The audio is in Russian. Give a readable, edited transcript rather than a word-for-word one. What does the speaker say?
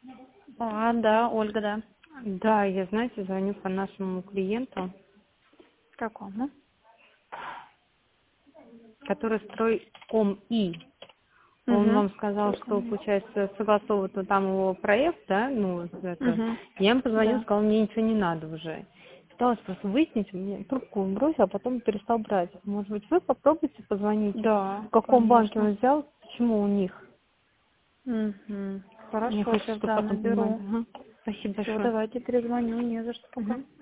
Да, Ольга, да. Да, я, знаете, звоню по нашему клиенту, Какому? который стройком И. Он Угу. вам сказал, что, получается, согласовывает вот там его проект, да, ну, вот это. Угу. Я ему позвонила, Да. сказала, мне ничего не надо уже. Пыталась просто выяснить, мне трубку он бросил, а потом перестал брать. Может быть, вы попробуйте позвонить, Да, в каком банке конечно. он взял, почему у них. Угу. Мне Хорошо, хочется, сейчас, чтобы да, потом понимать. наберу. Ага. Спасибо Все, большое. давайте перезвоню, не за что пока. Мгм.